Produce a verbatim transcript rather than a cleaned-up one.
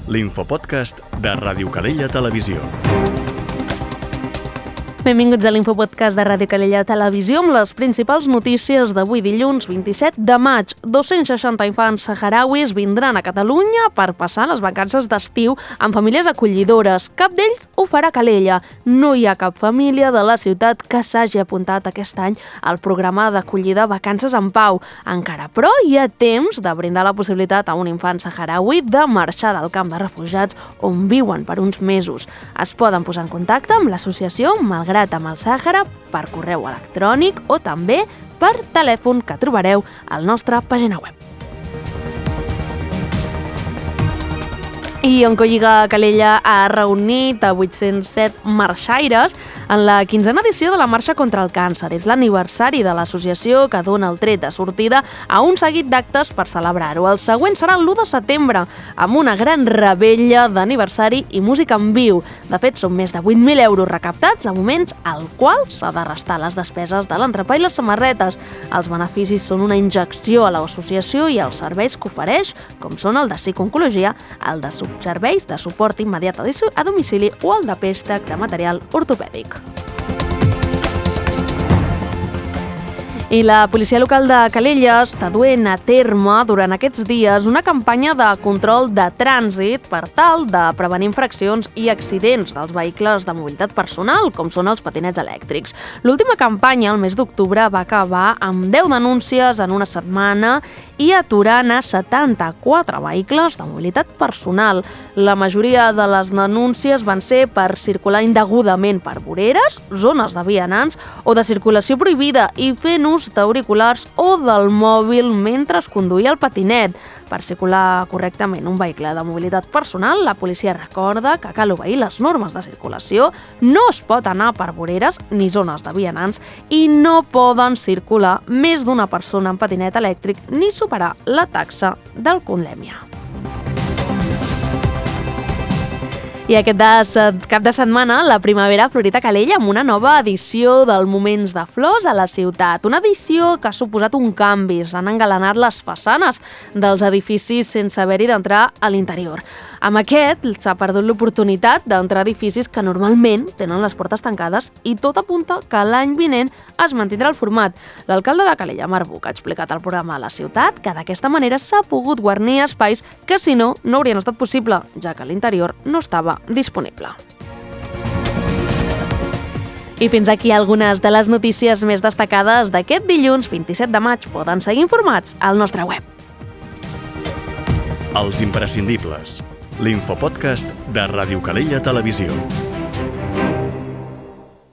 l'infopodcast de Ràdio Calella Televisió. Benvinguts a l'Infopodcast de Ràdio Calella Televisió amb les principals notícies d'avui dilluns vint-i-set de maig. dos-cents seixanta infants saharauis vindran a Catalunya per passar les vacances d'estiu amb famílies acollidores. Cap d'ells ho farà a Calella. No hi ha cap família de la ciutat que s'hagi apuntat aquest any al programa d'acollida Vacances en Pau. Encara, però, hi ha temps de brindar la possibilitat a un infant saharaui de marxar del camp de refugiats on viuen per uns mesos. Es poden posar en contacte amb l'associació Malgrat amb el Sàhara per correu electrònic o també per telèfon que trobareu al nostre pàgina web. I Oncolliga Calella ha reunit a vuit-cents set marxaires en la quinzena edició de la Marxa contra el Càncer. És l'aniversari de l'associació que dona el tret de sortida a un seguit d'actes per celebrar-ho. El següent serà l'u de setembre, amb una gran revetlla d'aniversari i música en viu. De fet, són més de vuit mil euros recaptats a moments al qual s'ha de restar les despeses de l'entrepà i les samarretes. Els beneficis són una injecció a l'associació i els serveis que ofereix, com són el de psicooncologia, el de serveis de suport immediat a domicili o el de préstec de material ortopèdic. I la policia local de Calella està duent a terme durant aquests dies una campanya de control de trànsit per tal de prevenir infraccions i accidents dels vehicles de mobilitat personal, com són els patinets elèctrics. L'última campanya, el mes d'octubre, va acabar amb deu denúncies en una setmana i aturant a setanta-quatre vehicles de mobilitat personal. La majoria de les denúncies van ser per circular indegudament per voreres, zones de vianants o de circulació prohibida i fent ús d'auriculars o del mòbil mentre es conduïa el patinet. Per circular correctament un vehicle de mobilitat personal, la policia recorda que cal obeir les normes de circulació, no es pot anar per voreres ni zones de vianants i no poden circular més d'una persona en patinet elèctric ni superar la taxa d'alcoholèmia. I aquest de, cap de setmana, la primavera ha florit a Calella amb una nova edició del Moments de Flors a la ciutat. Una edició que ha suposat un canvi. S'han engalanat les façanes dels edificis sense haver-hi d'entrar a l'interior. Amb aquest s'ha perdut l'oportunitat d'entrar a edificis que normalment tenen les portes tancades i tot apunta que l'any vinent es mantindrà el format. L'alcalde de Calella, Marc Buch, ha explicat al programa a la ciutat que d'aquesta manera s'ha pogut guarnir espais que si no, no haurien estat possible, ja que l'interior no estava disponible. I fins aquí algunes de les notícies més destacades d'aquest dilluns vint-i-set de maig. Poden seguir informats al nostre web. Els imprescindibles. L'infopodcast de Ràdio Calella Televisió.